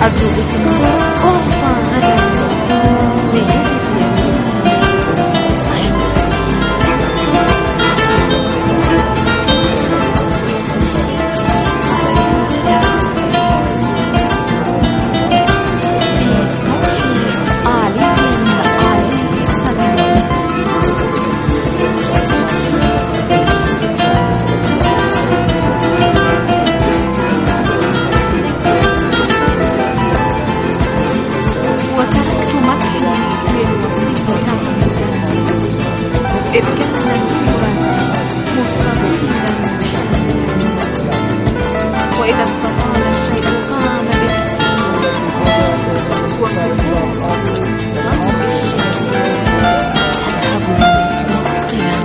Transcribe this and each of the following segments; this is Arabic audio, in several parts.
أرجو بكم أعطى غدا بيدك سعيد. إذ كان نورا مستطيلا وإذا استطال الشيء قام بنفسه وفي ضوء الشمس تذهب مبطلا.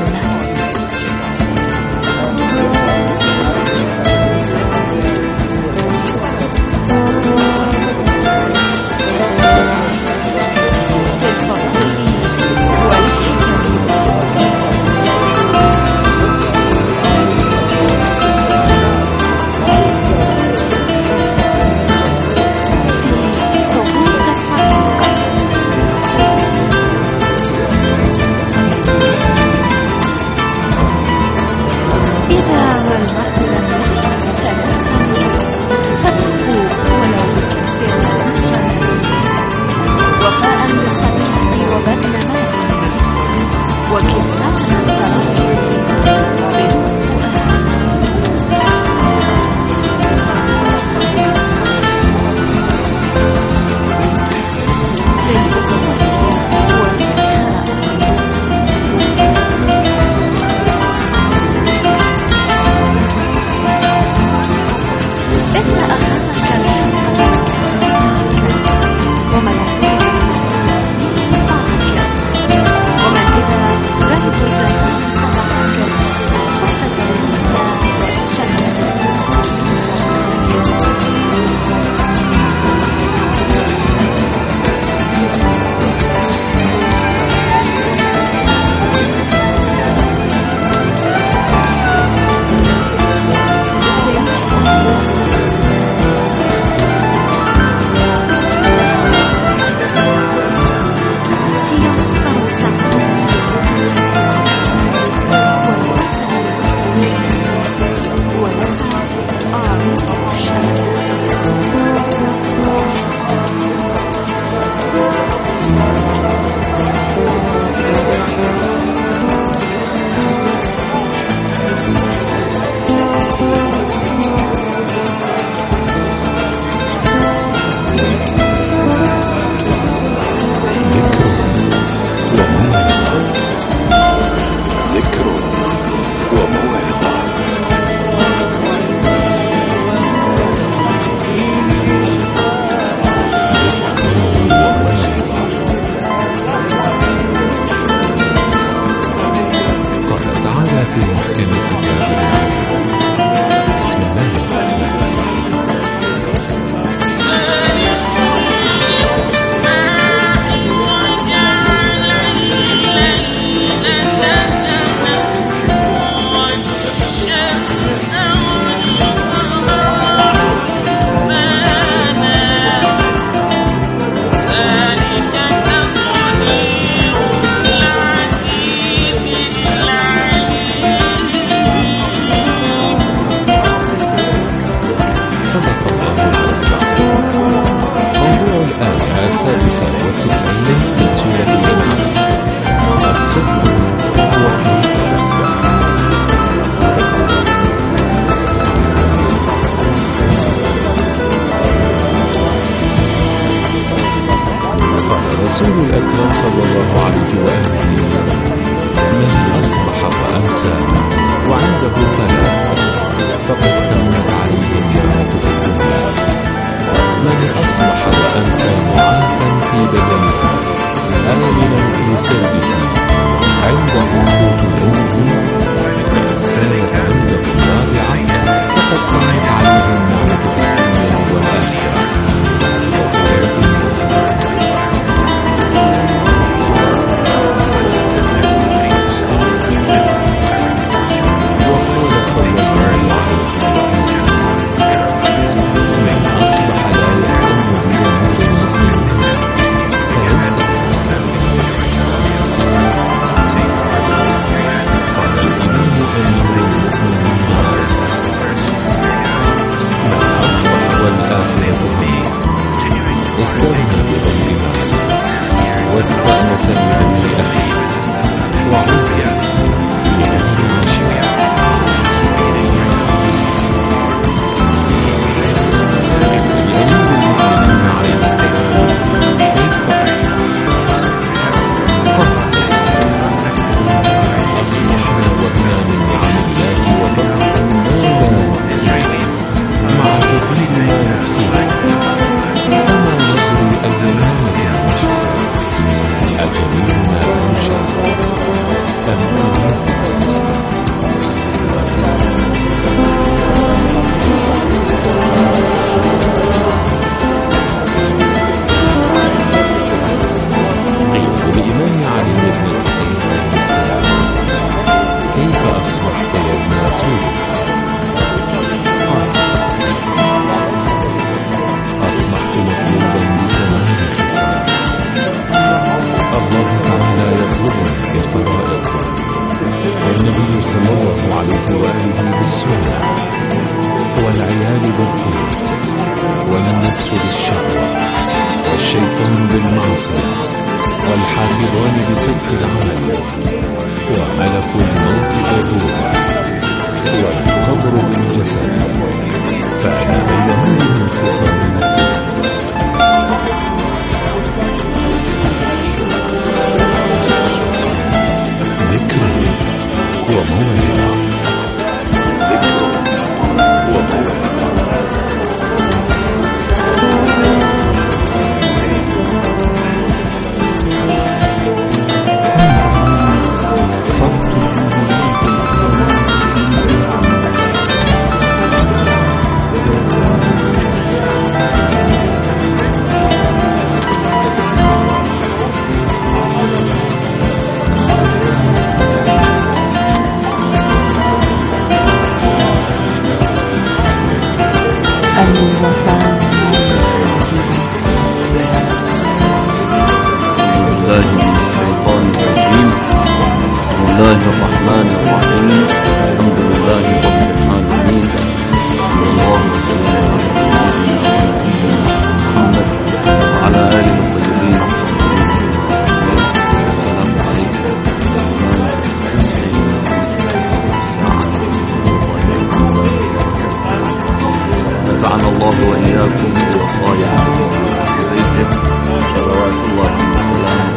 الرسول الأكرم صلى الله عليه وآله من أصبح وأمسى وعنده ثلاث فقد تمت عليه النعمة في الدنيا: من أصبح وأمسى معافى في بدنه آمنا في سربه عنده قوت يومه كانت عنده نافعة فقد تمت عليه النعمة في الدنيا والآخرة. من أصبح لا يهتم يفهم. استغنى بغير ناس واستأنس بأمر أخيه وعزي لأمر مشيئة. والعيال بالقلوب والنفس بالشهوة والشيطان بالمعصية والحافظان بصدق العمل وملك الموت بالروح والقبر بالجسد فأنا بينهما انفصال. ذكر وموعظة. الله الرحمن الرحيم. الحمد لله رب العالمين. صلى الله وسلم على سيدنا محمد وعلى آله الطيبين السلام عليكم. نفعنا الله وإياكم بوصايا بيته صلوات الله وسلامه.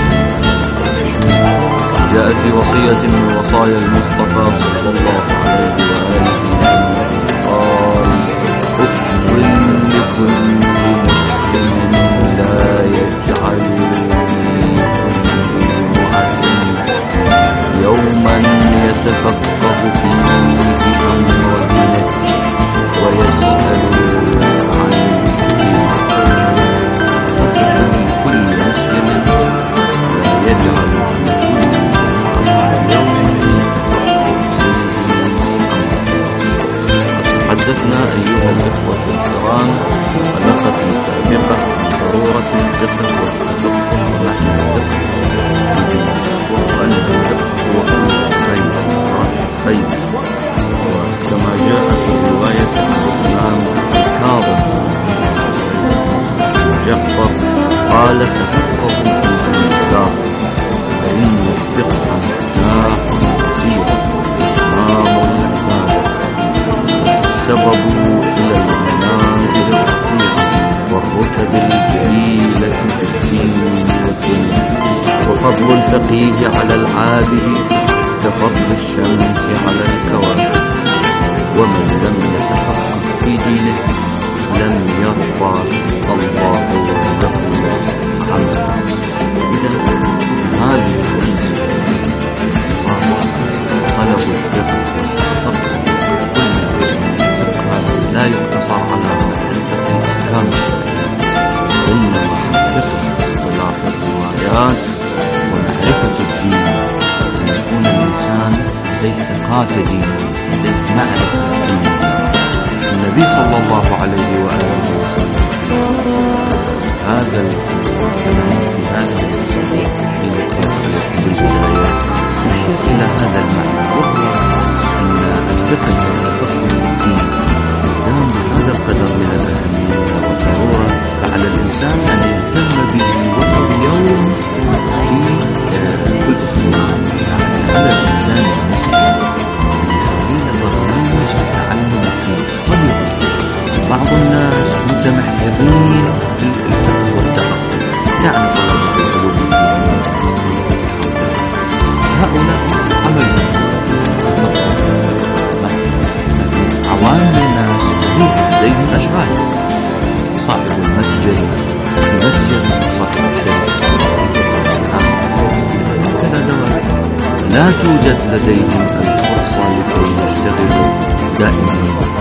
جاء في وصية من وصايا المصطفى صلى الله عليه وآله قال: أف لكل مسلم لا يجعلني يوما يتفقه فيه أمر دينه ويسأل عن كل مسلم لا يجعل حدثنا أيها الإخوة الكرام حلقة سابقة عن ضرورة الفقه والتفقه ونحن الفقه وأن الفقه هو خير وكما جاء في رواية الإمام الكاظم جعفر قال: تفقهوا في الصلاة فإن الفقه مفتاح كثير إمام العبادة سبب إلى المنازل الكثيرة والرتب الجليلة في الدين والدنيا. وفضل الفقيه على العابد كفضل الشمس على الكواكب. ومن لم يتفقه في دينه لم يرضى الله له عملا. إذا هذه طلب الفقه لا يقتصر على معرفة الأحكام، إنما الفقه وإعطاء الروايات ومعرفة الدين أن يكون الإنسان لديه ثقافة دينية، لديه معرفة دينية. النبي صلى الله عليه وآله وسلم هذا الكلام في هذا الصحيح في لقاء بالبداية يشير إلى هذا المعنى، وهو أن الفقه والتفقه في الدين قدام بهذا القدر من الأهمية لا توجد لديهم الفرصة لكي يشتغلوا دائما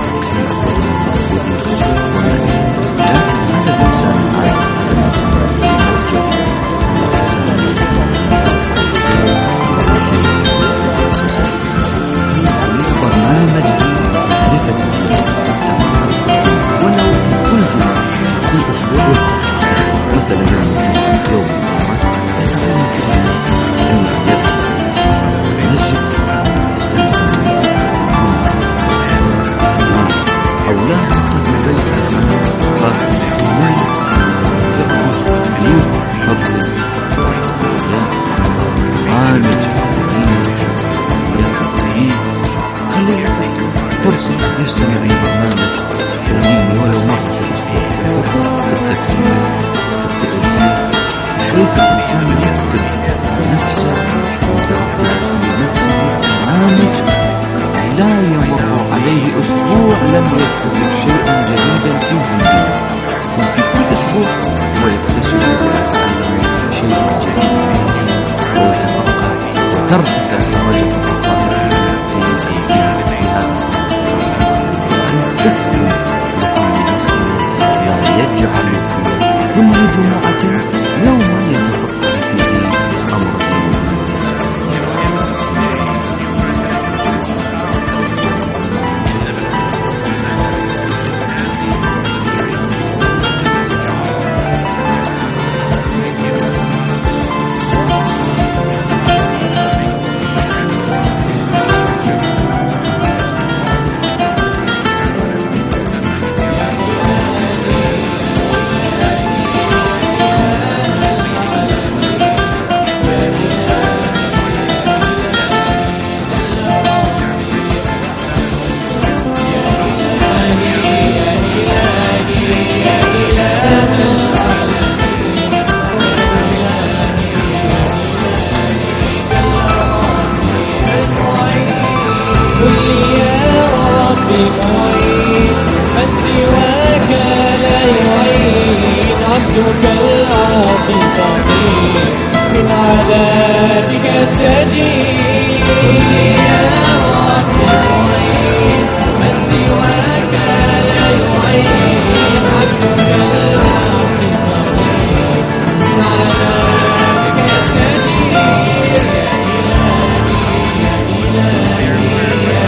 فرصة يستمع لبرنامج يوميا ولو مرة في الأسبوع في التكسير في التأثير بحيث الإنسان يكتب نفسه برنامج لا يمر عليه أسبوع لم يكتسب شيئا جديدا فيه وفي كل أسبوع هو يكتسب ويتعلم شيئا جديدا ويتفقه وترتفع درجة يجعل كل جمعة يوما يتفقه فيه أمر من عذابك استجيب يا رب العين من سواك لا يعين عبدك العاصي الفقير من عذابك استجيب يا إلهي يا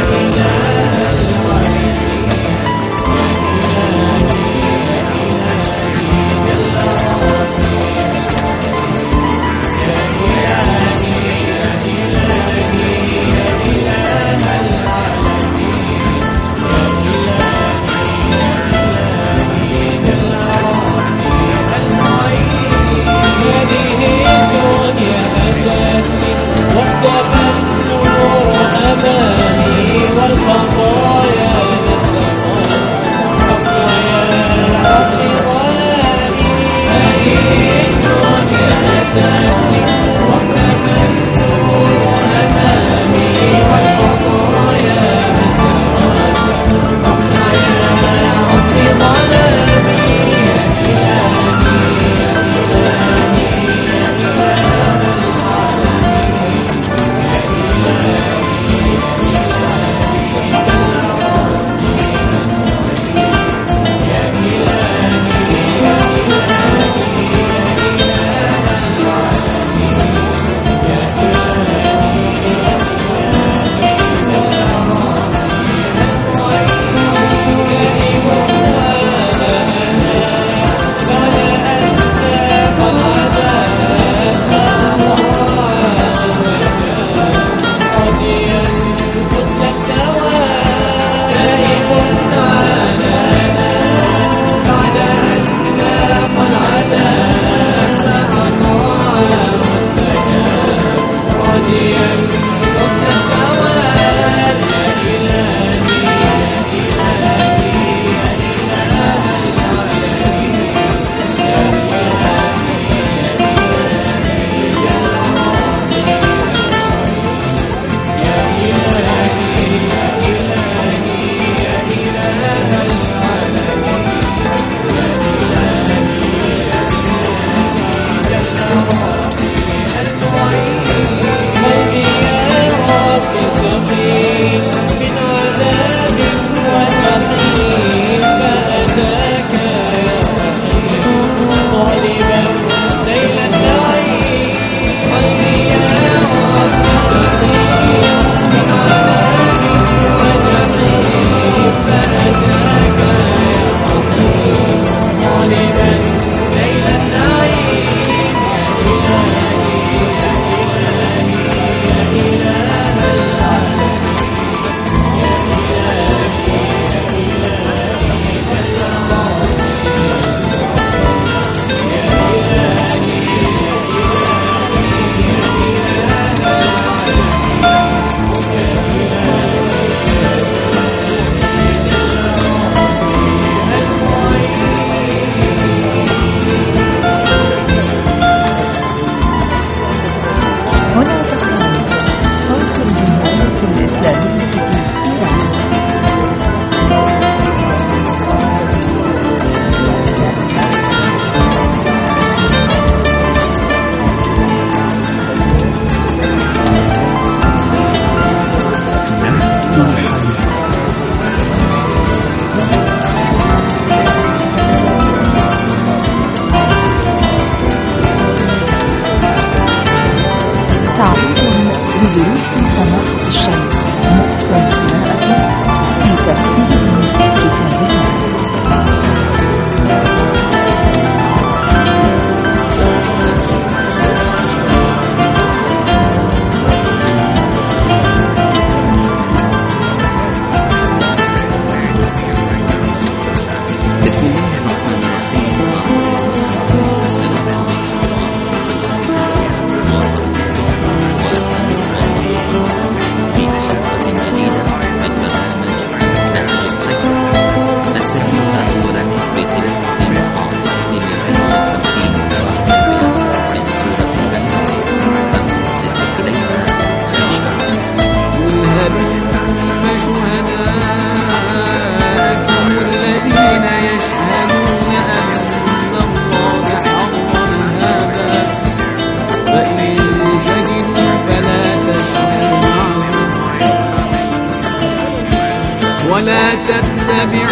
تتبع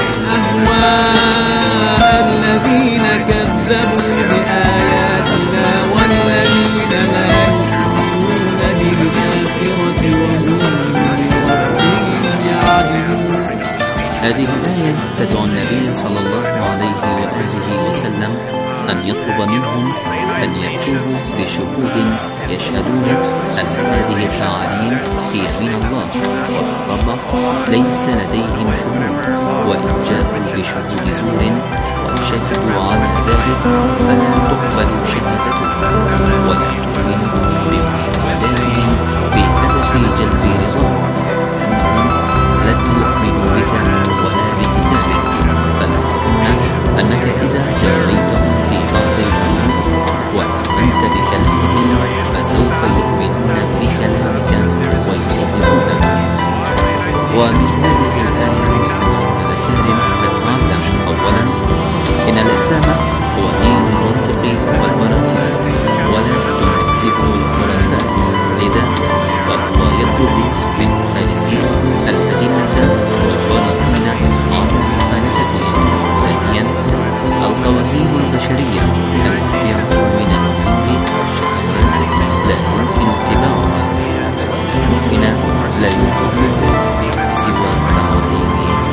أهواء الذين كذبوا بآياتنا والذين لا يؤمنون بالآخرة وهم بربهم يعدلون. هذه الآية تدعو النبي صلى الله عليه وآله وسلم أن يطلب منهم أن يأتوه بشهود يشهدون أن هذه التعاليم هي من الله، والرب ليس لديهم شهود، وإن جاءوا بشهود زور وشهدوا على ذلك فلا تقبل شهادتهم ولا تؤمن بمشاهداتهم بهدف جلب رضاهم، أنهم لن يؤمنوا بك ولا بكتابك، فلا تظن أنك إذا جريتهم في بعض الأمور وآمنت بكلامهم فسوف يؤمنون بكلامك ويصدقونك. ومن هذه الآية والسماء الكريم نتعلم أولا إن الإسلام هو دين المنطق والبراءة ولا تناسبه الخرافات، لذا فهو يطلب من المخالفين الأدلة والبراهين على مخالفتهم. ثانيا القوانين البشرية النابعة من الأمور والشهوات لا يمكن اتباعها، والمؤمن لا يطلب سوى تعظيم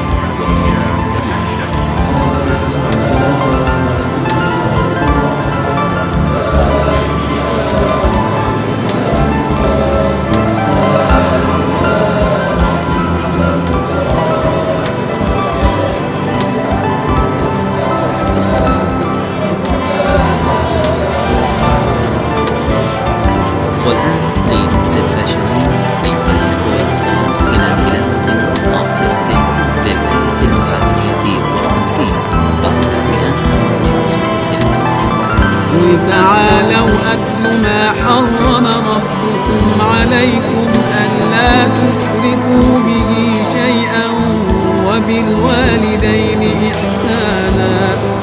تعالوا أتل ما حرم ربكم عليكم ألا تشركوا به شيئا وبالوالدين إحسانا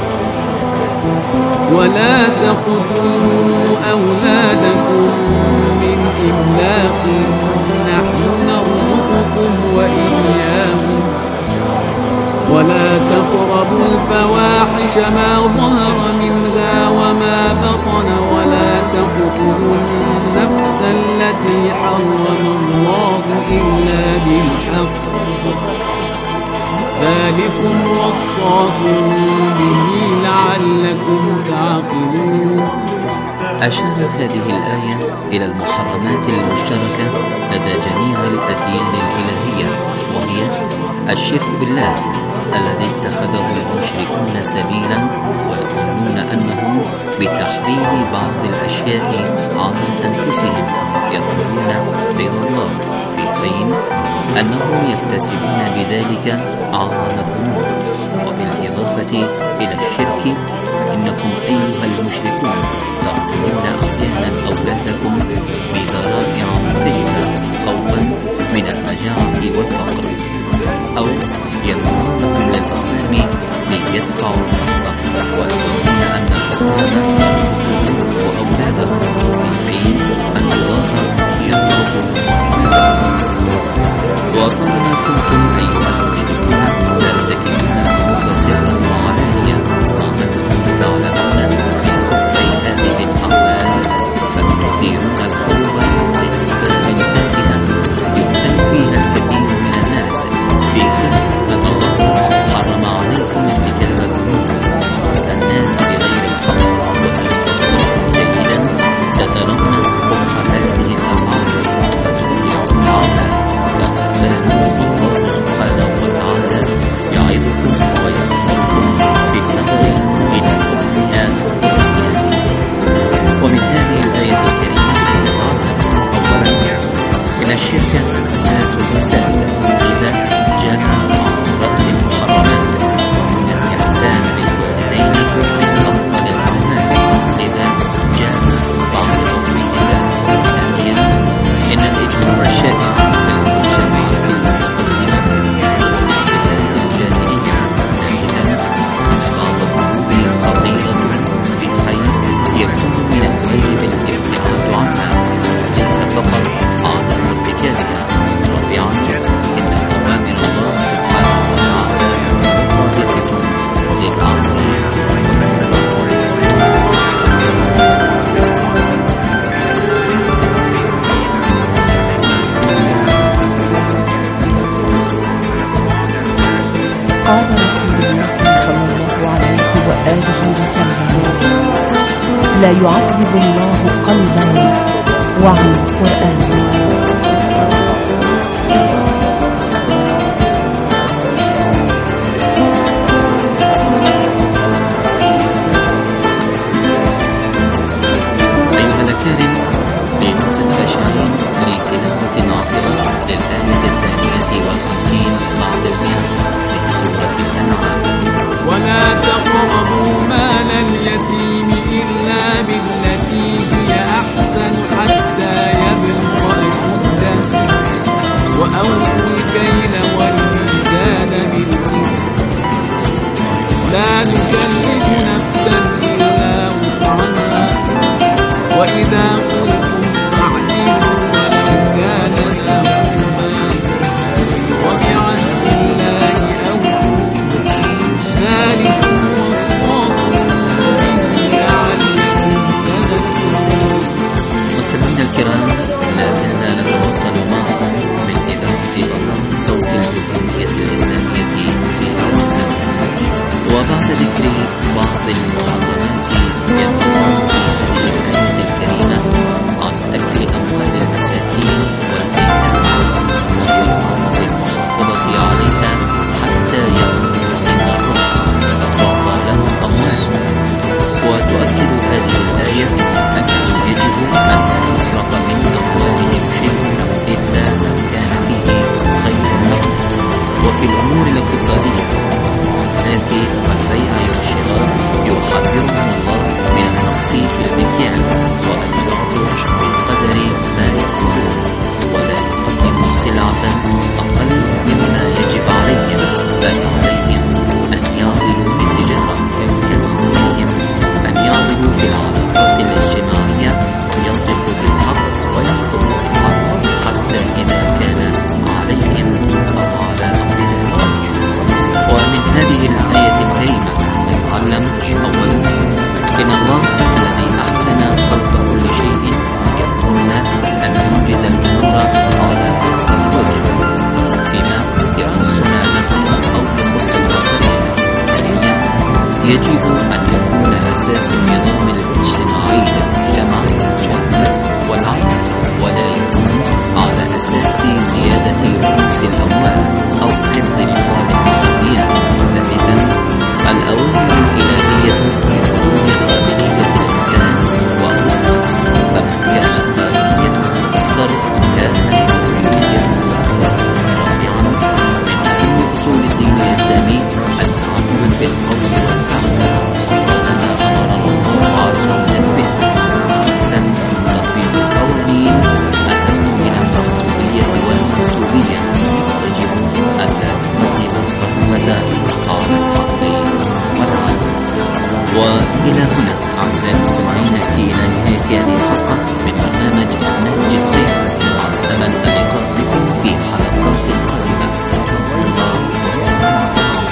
ولا تقتلوا أولادكم من إملاق نحن نرزقكم وإياهم ولا تقربوا الفواحش ما ظهر منها وما بطن ولا تقتلوا النفس التي حرم الله إلا بالحق ذلكم وصاكم به لعلكم تعقلون. أشارت هذه الآية إلى المحرمات المشتركة لدى جميع الأديان الإلهية، وهي الشرك بالله الذي اتخذه المشركون سبيلا ويظنون أنهم بتحريم بعض الأشياء على أنفسهم يطلبون رضا الله، في حين أنهم يكتسبون بذلك أعظم الذنوب. وبالإضافة إلى الشرك إنكم أيها المشركون تقتلون أحيانا أولادكم بذرائع مختلفة خوفا من المجاعة والفقر، أو يدعونهم للأصنام ليدفعوا الحق ويظنون أن الأصنام يقتلون وأولادهم، من حين أن الله يتركهم وأولادهم. وطالما كنتم أيها المشركون ترتكبون الذنوب سرا وعلانية وأنتم تعلمون من كفر هذه الأعمال لا يعذب الله قلبا وعن القرآن. وأوفوا الكيل والميزان بالقسط لا نكلف نفسا إلا وسعها وإذا قلتم فاعدلوا ولو كان ذا قربى وبعهد الله أوفوا ذلكم وصاكم به لعلكم تذكرون. مستمعينا الكرام، لا زلنا نتواصل معكم من إذاعة صوت الجمهورية الإسلامية في أوروبا، وبعد ذكر بعض المحرصات يتحدث في هذه الآية الكريمة عن أكل أموال المساكين والأيتام وإرغام المحافظة عليها حتى يبلغوا سن الرشد فتعطى لهم أموال. وتؤكد هذه الآية أنه يجب أن لا يسرق من أموالهم شيء إلا ما كان فيه خيرا لهم. وفي الأمور الاقتصادية التي البيع والشراء يحذرهم الله من النقص في المكيال وأن يعطوا بقدر ما يأخذون ولا يقدموا سلعة أقل مما يجب عليهم، بل عليهم أن يعدلوا في التجارة كما عليهم أن يعدلوا في العلاقات الاجتماعية وينطقوا بالحق ويحكموا بالحق حتى إذا كان عليهم أو على أقدامهم. ومن هذه الآية الكريمة نتعلم أولا إن الله الذي أحسن خلق كل شيء يأمرنا أن ننجز الأمور على أفضل وجه بما يخصنا نحن أو يخص الآخرين. ثانيا يجب أن يكون أساس النظام الاجتماعي للمجتمع الجاهز والعمل ولا يكون على أساس زيادة رؤوس الأموال أو حفظ مصالح الدنيا. ثالثا الأوامر الإلهية بحدود قابلية الإنسان وأوسع، فمن كانت قابليته أكثر كانت مسؤوليته أكثر. رابعا من أهم أصول الدين الإسلامي التعامل بالقول والفعل وفق ما أمر الله عز وجل به. خامسا تطبيق القوانين أهم من المقصودية والمنسوبية، يجب أن لا نقدم القوة على الحق والعدل. وإلى هنا أعزائي المستمعين نأتي إلى نهاية هذه الحلقة من برنامج نهج الحياة، على أمل اللقاء بكم في حلقات قادمة. استودعكم الله والسلام عليكم.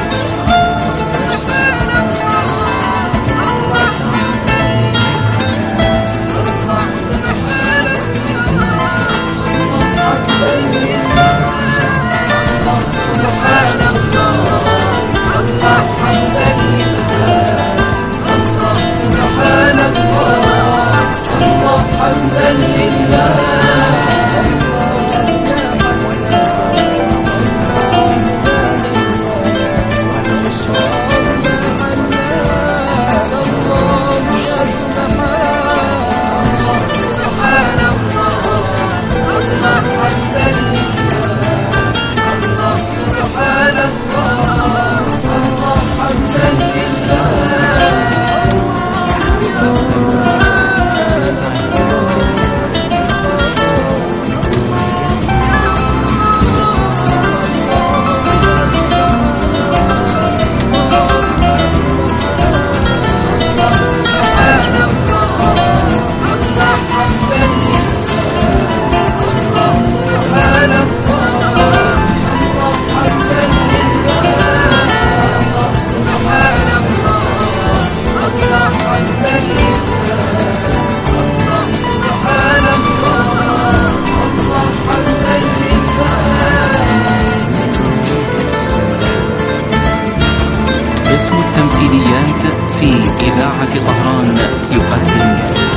قسم التمثيليات في إذاعة طهران يقدم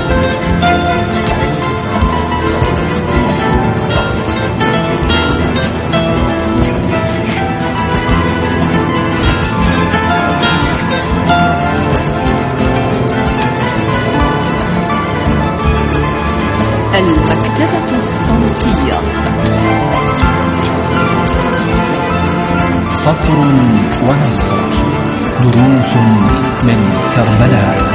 المكتبة الصوتية. سطر ونصر، دروس من كربلاء.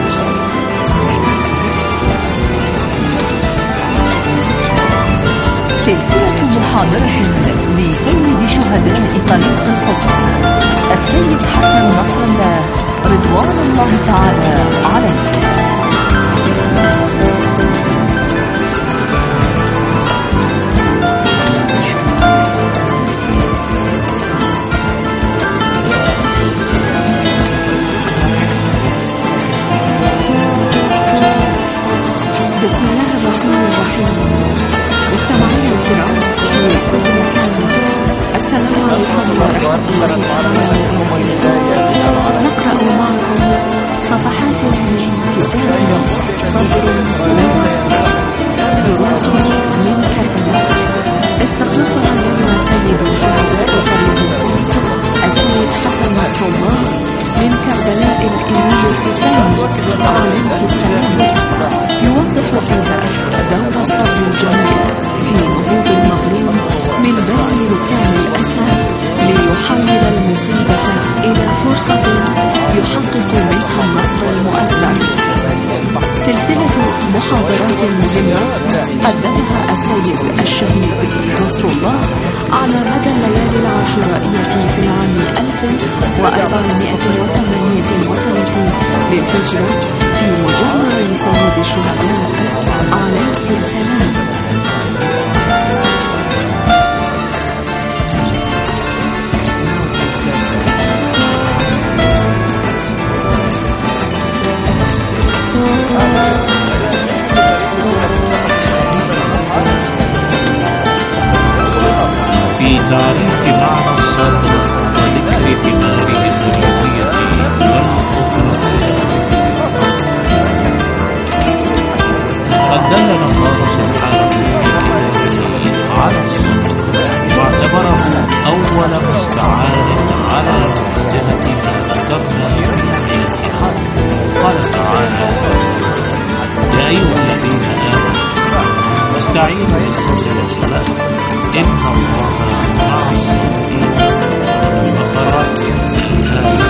سلسلة محاضرة لسيد شهداء طريق القدس السيد حسن نصر الله رضوان الله تعالى عليه. بسم الله الرحمن الرحيم. مستمعينا الكرام في كل مكان، السلام عليكم ورحمة الله وبركاته. نقرأ معكم صفحات من كتاب صدر ونصر، دروس من كربلاء، استخلصها لنا سيد شهداء طريق القدس السيد حسن نصر الله من كربلاء الإمام الحسين عليه السلام. يوضح فيها دور الصبر الجميل في نهوض المظلوم من بين ركام الأسى ليحول المصيبة إلى فرصة يحقق منها النصر المؤزر. سلسلة محاضرات مهمة قدمها السيد الشهيد نصر الله على مدى الليالي العاشورائية في العام 1438 للهجرة في مجمع سيد الشهداء عليه السلام. في تعريف معنى الصبر وذكر ثماره الدنيوية والأخروية، قد دلنا الله سبحانه في كتابه على الصبر واعتبره أول مستعان على مواجهة ما ذكرنا في آياتها. قال تعالى: يا أيها الذين آمنوا واستعينوا بالصبر والصلاة إن الله مع الصابرين. البقرة آية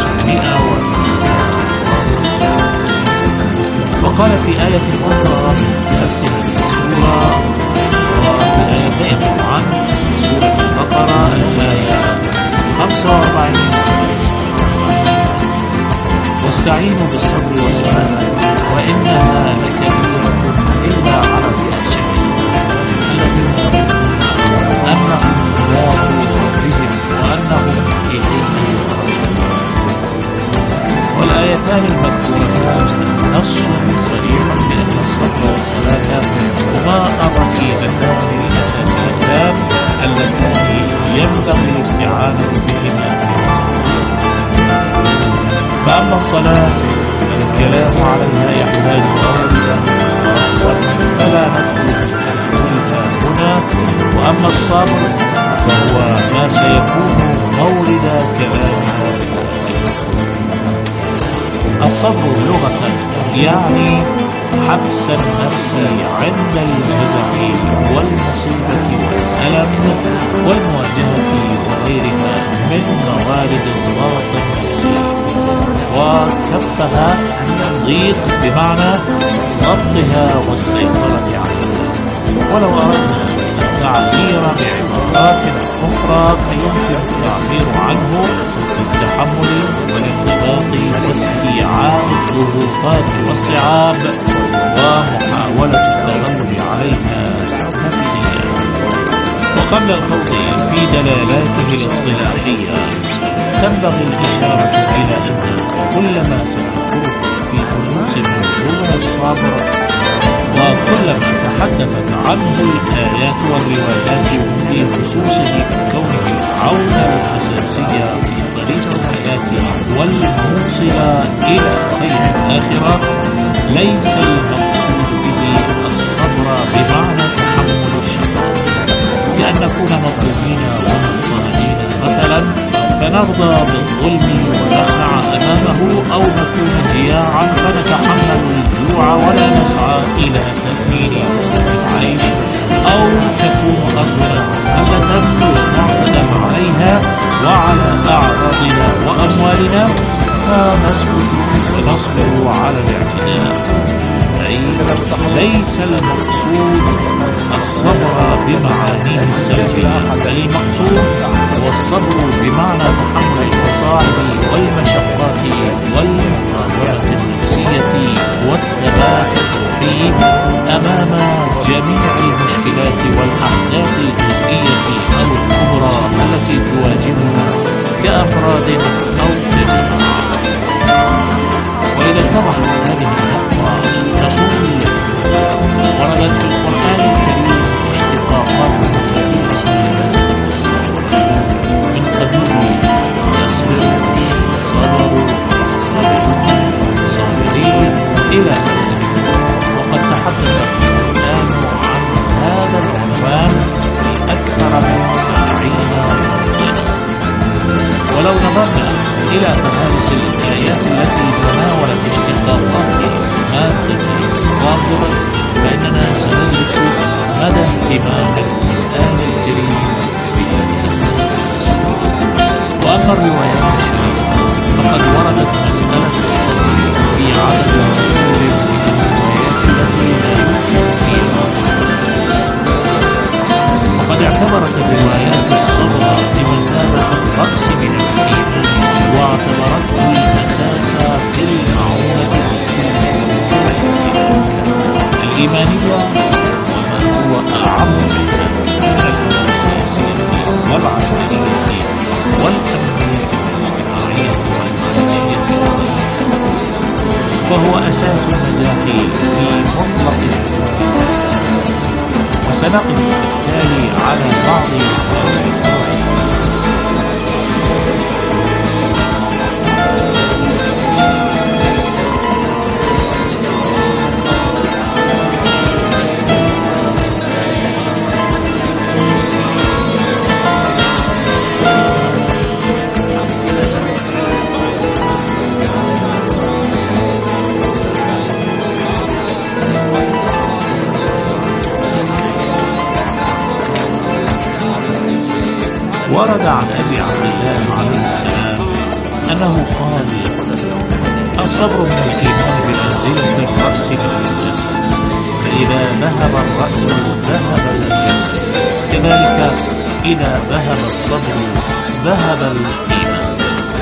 100. وقال في آية أخرى من نفس السورة وفي آيتين عن سورة البقرة الآية 45: واستعينوا بالصبر والصلاة وإنها لكبيرة إلا على الخاشعين الذين يظنون أنهم ملاقو ربهم وأنهم إليه راجعون. والآيتان المذكورتان نص صريح بأن الصبر والصلاة هما الركيزتان الأساسيتان اللتان ينبغي الاستعانة بهما. فأما الصلاة فالكلام عليها يحتاج موردة، والصبر فلا نذكر تحويلها هنا. وأما الصبر فهو ما سيكون مورد كلامنا. الصبر لغة يعني حبس النفس عند الجزع والمصيبة والألم والمواجهة وغيرها من موارد الضغط النفسي، وكفها الضيق بمعنى ضبطها والسيطرة عليها. ولو أردنا التعبير بعبارات أخرى فيمكن التعبير عنه بالتحمل والانضباط واستيعاب الضغوطات والصعاب ومحاولة التغلب عليها نفسيا. وقبل الخوض في دلالاته الاصطلاحية تنبغي الإشارة إلى أن كل ما سنذكره في دروس موضوع الصبر وكل ما تحدثت عنه الآيات والروايات في خصوصه كونه عونا أساسيا في طريق الحياة الآتية والموصلة إلى خير الآخرة ليس المقصود به الصبر بمعنى تحمل الشقاء، بأن نكون مظلومين ومضطهدين مثلا فنرضى بالظلم ونخلع أمامه، أو نكون جياعا فنتحمل الجوع ولا نسعى إلى تأمين العيش، أو تكون أرضنا مهلة ونعتدم عليها وعلى أعراضنا وأموالنا فنسكت ونصبر على الاعتداء. ليس المقصود الصبر بمعانيه السلبية، بل المقصود هو الصبر بمعنى تحمل المصاعب والمشقات والمقاومة النفسية والثبات الروحي أمام جميع المشكلات والأحداث الجزئية أو الكبرى التي تواجهنا كأفراد أو كجماعة. وإذا اتضحت هذه النقطة نقول وردت في القرآن الكريم اشتقاقات من قبيل يصبر، صبروا، صابرون، صابرين إلى آخره. وقد تحدث القرآن عن هذا العنوان في أكثر من 70 موضوعا. ولو نظرنا إلى فهارس الآيات التي تناولت اشتقاقات مادة الصبر فإننا سندرس مدى اهتمام القرآن الكريم بهذه المسألة. وأما الروايات الشريفة فقد وردت مسألة الصبر في عدد كبير من الروايات التي لا يمكن فيها. وقد اعتبرت الروايات الصبر بمثابة الرأس من الإيمان، واعتبرته الأساس في المعونة الإيمانية، وما هو أعم منها الأمور السياسية والعسكرية والأمنية والاجتماعية والمعيشية، فهو أساس النجاح في مطلق الحياة. وسنقف بالتالي على بعض هذه ورد عن أبي عبد الله عليه السلام أنه قال: الصبر من الإيمان بمنزلة الرأس من الجسد، فإذا ذهب الرأس ذهب الجسد، كذلك إذا ذهب الصبر ذهب الإيمان.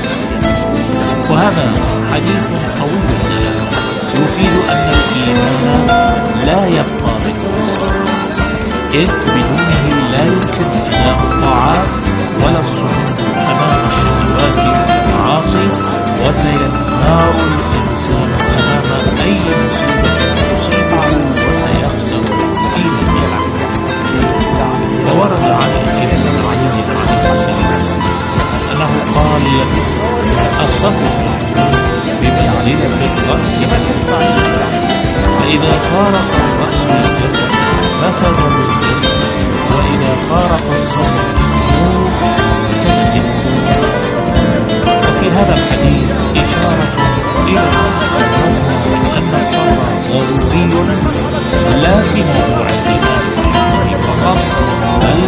وهذا حديث قوي الدلالة يفيد أن الإيمان لا يبقى بدون الصبر، إذ بدونه لا يمكن أداء الطاعات ولا الصمود أمام الشهوات والمعاصي، وسينهار الإنسان أمام أي مصيبة تصيبه وسيخسر في نهاية. وورد عن ابن علي عليه السلام أنه قال: الصبر بمنزلة الرأس من الجسد، فإذا فارق الرأس الجسد فسد الجسد، وإذا فارق الصبر النور فسدت النور. وفي هذا الحديث إشارة إلى أن الصبر ضروري لا في موضوع الإيمان فقط، بل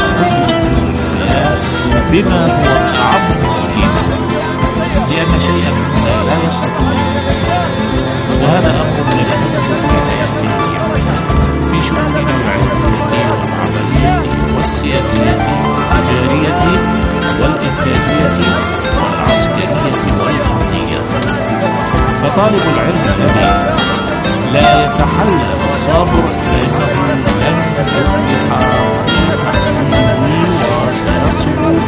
بما هو أعم من الإيمان، لأن شيئا مما لا يستطيع الصبر، وهذا أمر نشهده في حياتنا في شؤوننا العلمية والعملية والسياسية والتجارية والإنتاجية والعسكرية والأمنية. فطالب العلم الذي لا يتحلى بالصبر فإنه لن يفلح في تحصيله وسيرسل.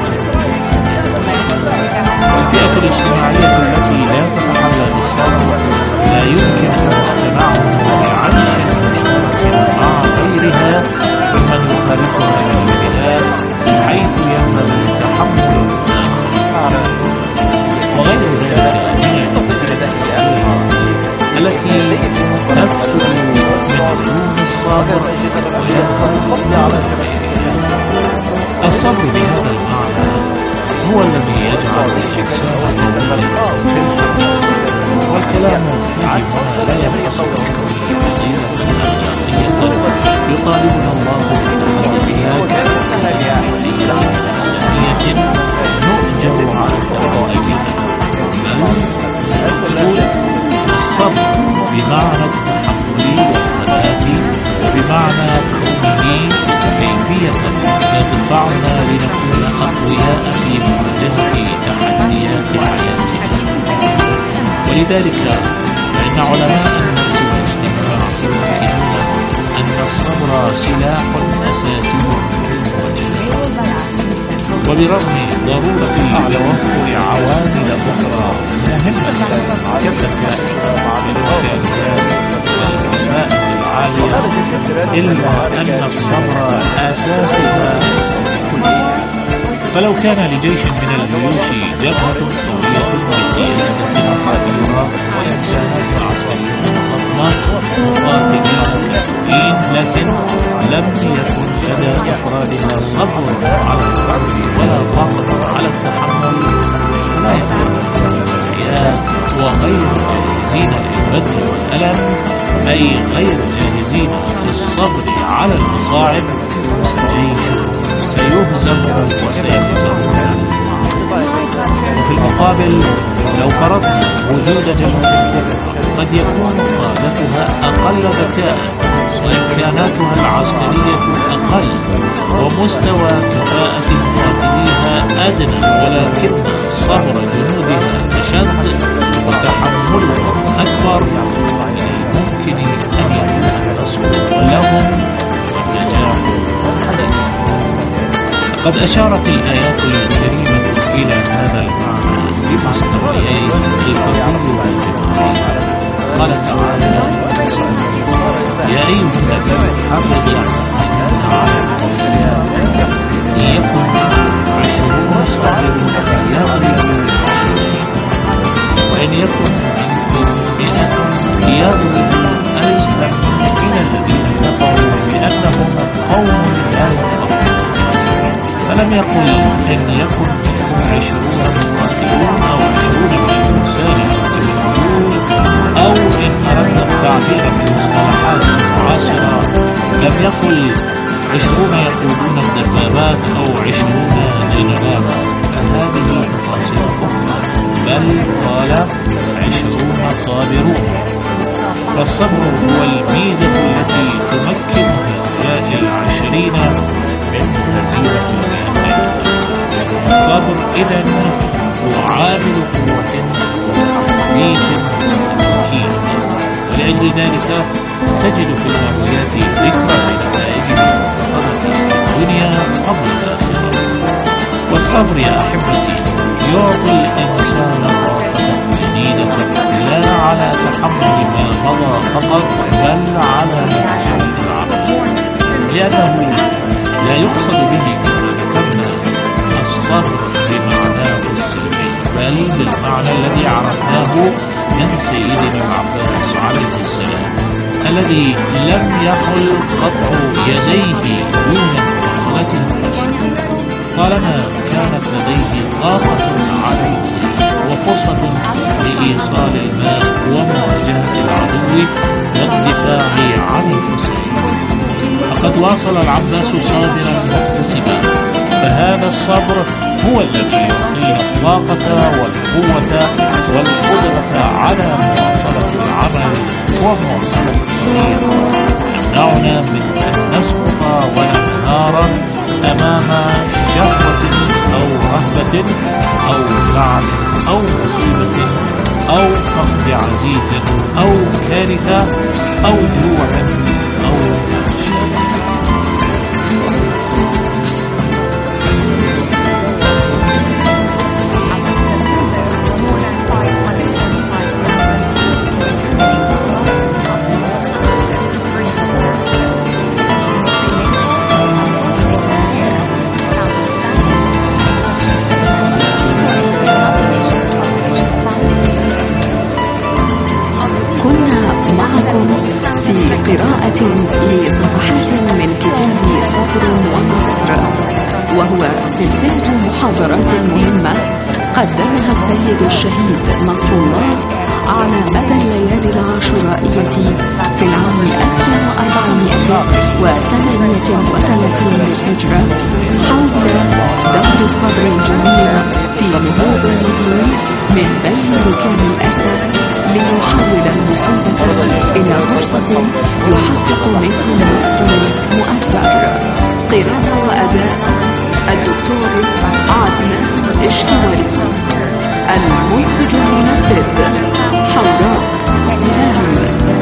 والفئة الاجتماعية التي لا تتحلى بالصبر لا يمكن اقتناعهم بعيش مشترك مع غيرها ممن يخالفها من البلاد، حيث ينبغي تحمل الآخر تفسد من عيون الصابر وينقضي على تفكيره. الصبر بهذا المعنى هو الذي يجعل الإنسان والكلام فيه هنا لا ينقصد يطالبنا الله بها كإنسانية نؤجر على الدقائق، بل الصبر بمعنى التحمل والثبات وبمعنى كونه كيفية يدفعنا لنكون أقوياء في مواجهة تحديات حياتنا. ولذلك فإن علماء النفس والاجتماع يؤكدون أن الصبر سلاح أساسي وبرغم ضرورة توفر عوامل أخرى مهمة كالذكاء والإمكانيات والكفاءة العالية، إلا أن الصبر أساسها كلها. فلو كان لجيش من الجيوش جبهة سورية بقيادة قادرة وإمكانات عسكرية ضخمة مقاتلين كافيين، لكن لم يكن لدى أفرادها صبر على الحرب ولا طاقة على التحمل، لا يمكن الحياة وغير جاهزين للبذل والألم، أي غير جاهزين للصبر على المصاعب، الجيش سيهزم وسيخسر. وفي المقابل لو فرضنا وجود جبهة قد يكون قادتها أقل ذكاء وإمكاناتها العسكرية أقل ومستوى كفاءة مقاتليها أدنى، ولكن صبر جنودها أشد وتحملها أكبر، ممكن أن يكون التصويت لهم النجاح. قد أشارت الآيات الكريمة إلى هذا المعنى بمستويين الفضل والجمال. قال تعالى: يا أيها الذين حافظوا على إن يكن 20 صابرون يغلبوا، وإن يكن مئة يغلبوا ألفا من الذين كفروا بأنهم قوم لا يفقهون. فلم يقل إن يكن منكم 20 مقاتلون أو 20 غير مسالمون، أو إن أردنا التعبير بمصطلحات معاصرة لم يقل 20 يقودون الدبابات أو 20 جنرالا، فهذه تفاصيل أخرى، بل قال 20 صابرون. فالصبر هو الميزة التي تمكن هؤلاء 20 من هزيمة المئتين. الصبر إذن هو عامل قوة وتحريك وتمكين، ولأجل ذلك تجد في الروايات ذكرى لنتائج المنتخبة في الدنيا قبل الآخرة. والصبر يا أحبتي يعطي الإنسان طاقة جديدة، لا على تحمل ما مضى فقط، بل على مواجهة العمل، لأنه لا يقصد به كما ذكرنا الصبر بمعناه السلبي، بل بالمعنى الذي عرفناه من سيدنا العباس عليه السلام، الذي لم يقل قطع يديه دون مواصلته. طالما كانت لديه طاقة عليه وفرصة لإيصال الماء ومواجهة العدو والدفاع عن المسلمين، فقد واصل العباس صابرا مكتسبا. فهذا الصبر هو الذي يعطينا الطاقة والقوة والقدرة على مواصلة العمل ومواصلة الطريق، يمنعنا من أن نسقط وننهار أمام شهوة أو رهبة أو لعن أو مصيبة أو فقد عزيز أو كارثة أو جوع أو مشاكل. قراءة لصفحات من كتاب صبر ونصر، وهو سلسلة محاضرات مهمة قدمها السيد الشهيد نصر الله على مدى الليالي العاشورائية في العام 1438 للهجرة حول دور الصبر الجميل في نهوض المظلوم من بين ركام الأسى ليحول المصيبة إلى فرصة يحقق منها النصر المؤثر. قراءة وأداء الدكتور عدنان اشتواري. المنتج المنفذ حوراء إلهام.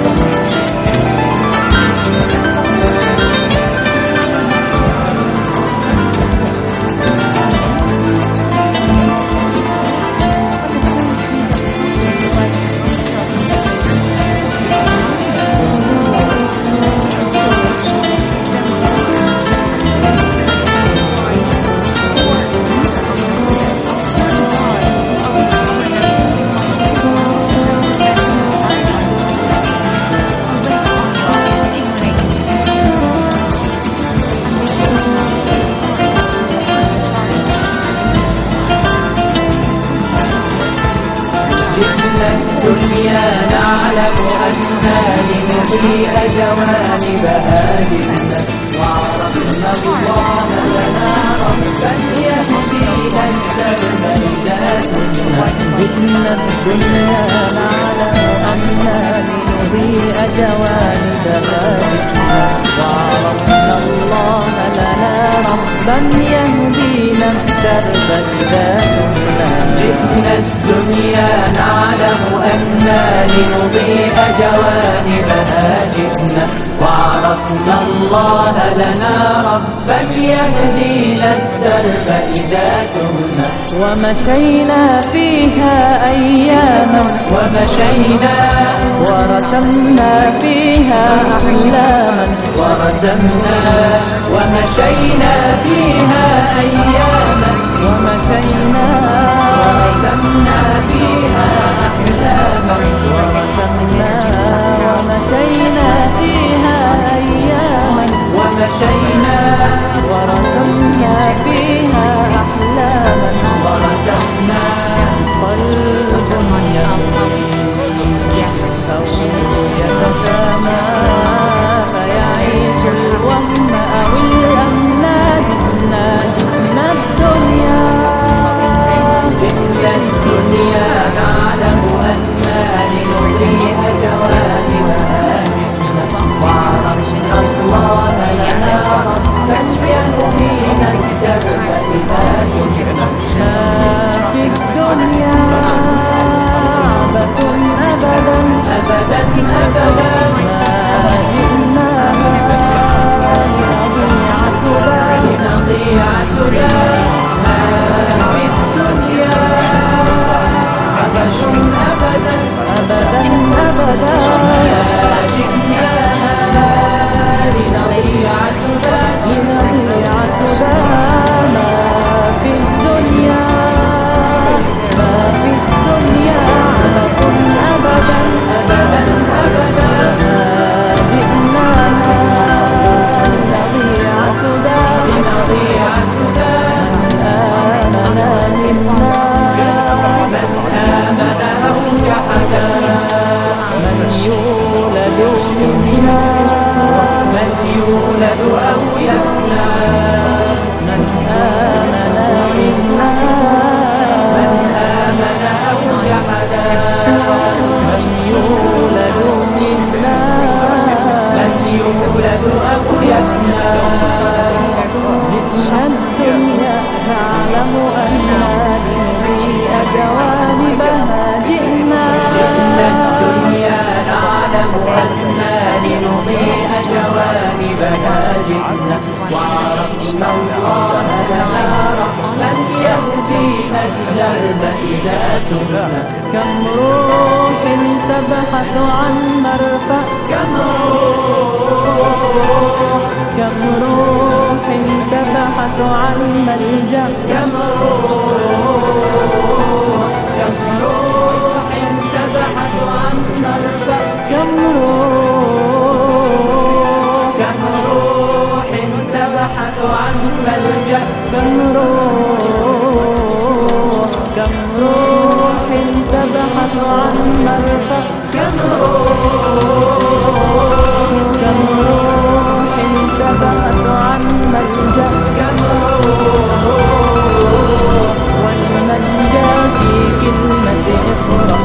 الدنيا نعلم أننا لنضيء جوانبها جنة، وعرفنا الله لنا ربا يهدينا الدرب إذا كنا. الدنيا نعلم أننا لنضيء جوانبها جنة، وعرفنا الله لنا ربا يهدينا الدرب إذا كنا. جئنا الدنيا نعلم أننا لنضيء جوانبها جئنا، وعرفنا الله لنا ربا يهدينا الدرب إذا تهنا. ومشينا فيها أياما ورسمنا فيها أحلاما ومشينا فيها أياما ورسمنا فيها أحلاما ومشينا فيها أياما ورسمنا فيها أحلاما ورسمنا. قلب يتسامى فيعيش الوهم أو الأمناء. جئنا الدنيا نعلم أننا لنضيء جوانبها جئنا، وعرفنا الله لنا ربا يهدينا الدرب إذا كنا. في الدنيا عبث أبدا أبدا أبدا لنضيع سدى. في الدنيا عبث أبدا أبدا أبدا لنضيع سدى. ما في الدنيا عبث أبدا أبدا أبدا لنضيع سدى. يولد أو يفنى. من آمن منا من آمن أو جحدا. من يولد منا من يولد أو يفنى. جئنا الدنيا نعلم أننا لنضيء جوانبها جئنا. الدنيا نعلم أننا لنضيء جوانبها جئنا، وعرفنا الله لنا رحمة يهدينا الدرب إذا سرنا. كم روح تبحث عن مرفأ. كم روح تبحث عن ملجأ. كم روح تبحث عن مرفأ. كم روح تبحث عن ملجأ كم روح تبحث عن مرفأ كم روح تبحث عن ملجأ كم روح والملجأ في كلمة افرح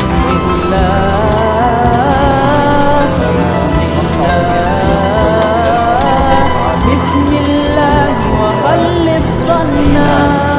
بسم الله وقلب ظنا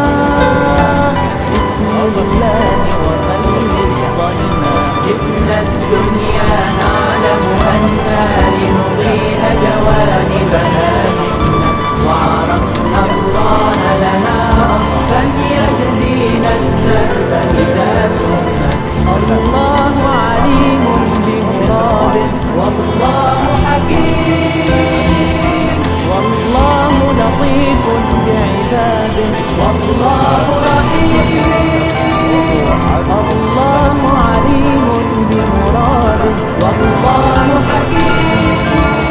جئنا الدنيا نعلم أننا لنضيء جوانبها وعرفنا الله لنا ربا يهدينا الدرب إذا تهنا الله عليم بمراده والله حكيم والله لطيف بعباده والله رحيم الله عليم بمراده والله حكيم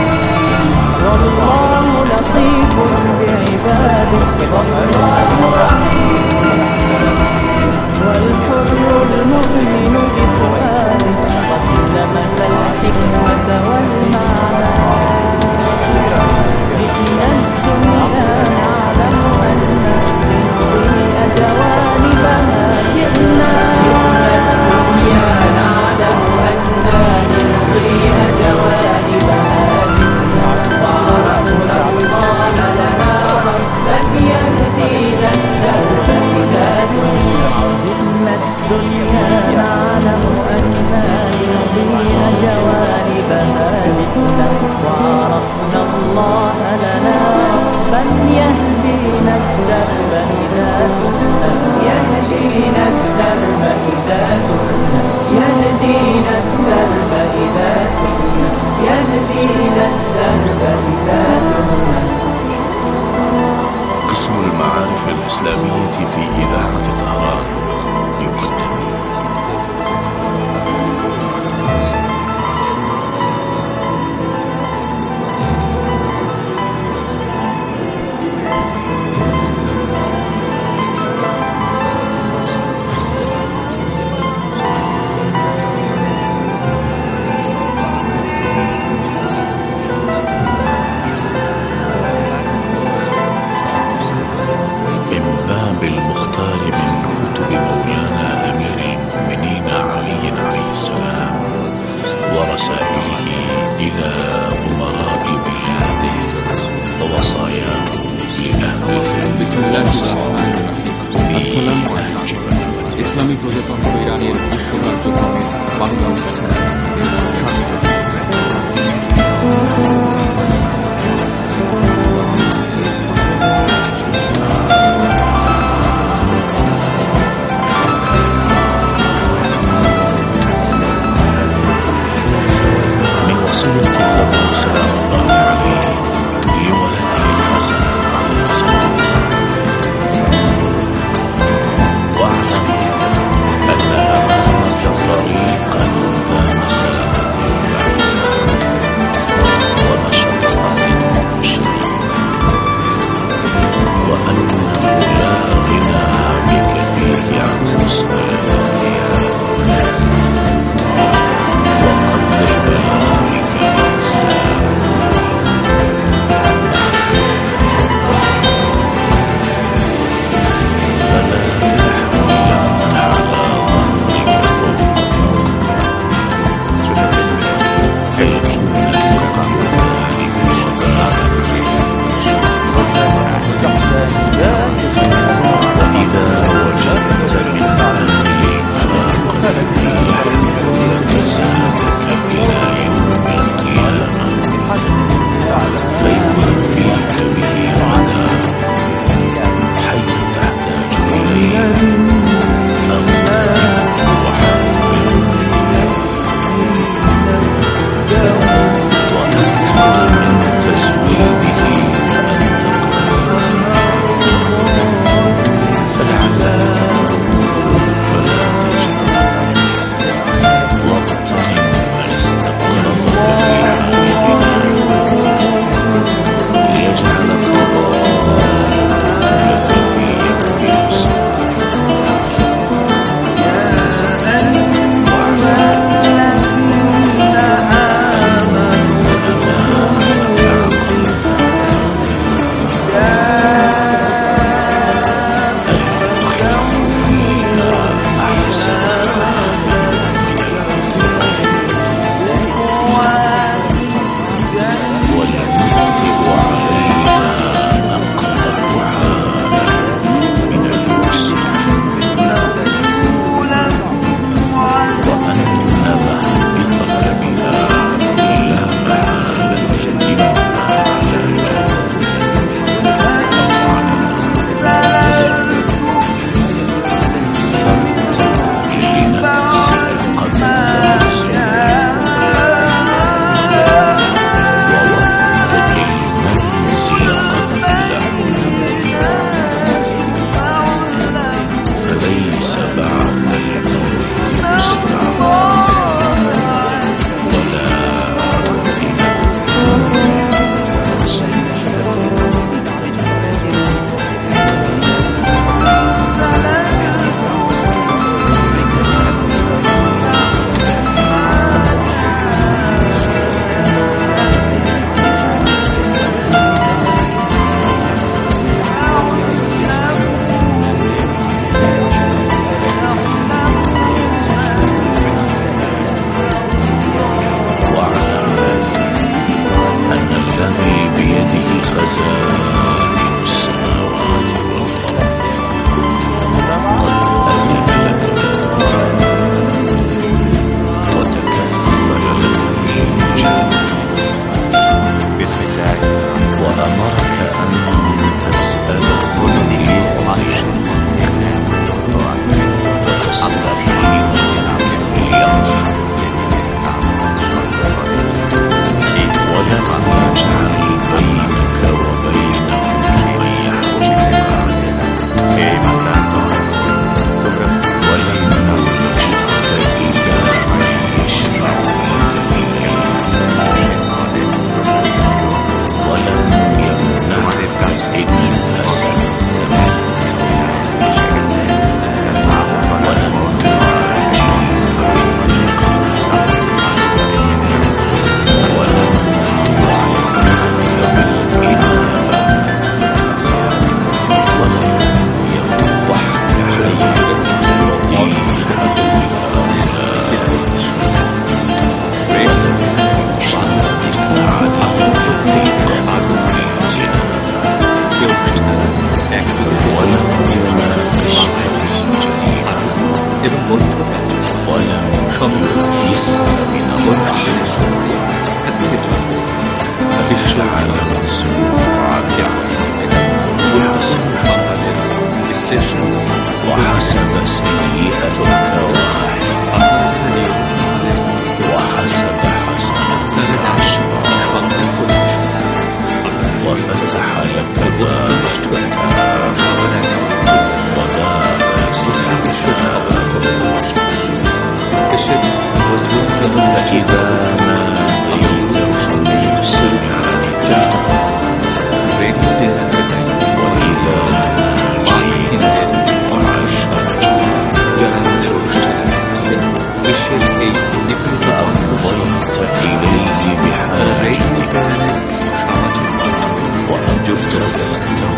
والله لطيف بعباده والله رحيم والحر المؤمن بفؤاده قد لمس الحكمة والمعنى إن الدنيا نعلم أن نضيء جوانبها جئنا الدنيا نعلم أن نضيء جوانبها وعرفنا الله لنا ربا يهدينا الدرب إذا جئنا الدنيا نعلم أن نضيء جوانبها جئنا وعرفنا الله لنا ربا يهدينا الدرب إذا تهنا يهدينا الدرب إذا تهنا يهدينا الدرب إذا تهنا يهدينا الدرب إذا تهنا. قسم المعارف الإسلامية في إذاعة طهران يقدم بالمختار من كتب مولانا أمير المؤمنين علي عليه السلام ورسائله إلى أمراء بلاده ووصاياه لأهل بسم الله الرحمن الرحيم. السلام عليكم. ইসলামী প্রজাতন্ত্র ইরানের বিশ্ব কার্যক্রমের বাংলা অনুষ্ঠান واعلم أن وحسب وفتح لك باب الفتاة وباب استعفاء فإذا ما يقدر من سمع الجهر وإذا ما جئت وعشرت فأمضيت إليه بحاجتك وأنجبت وقته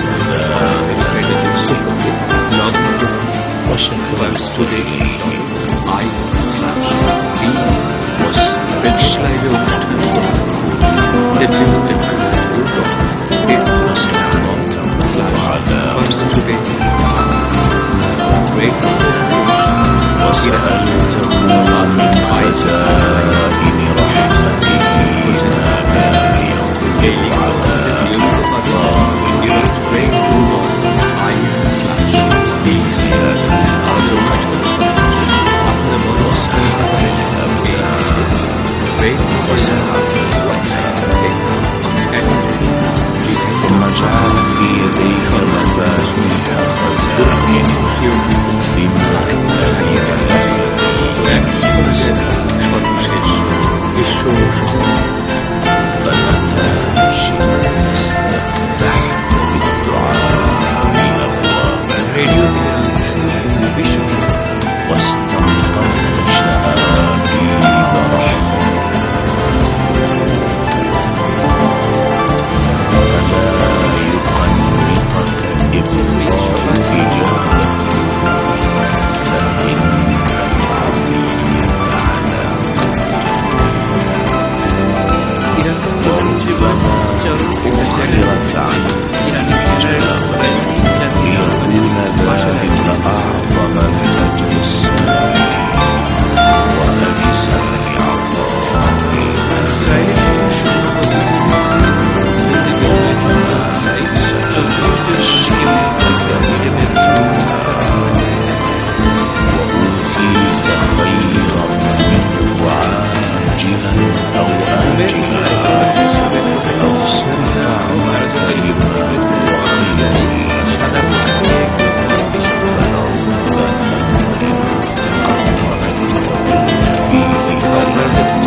وشكرت إليه واستبشرت وسألته عن خزائن رحمته ما ينطق على في زيادة الأرض وسعة الأبدان وسعة الوسع ثم جعل في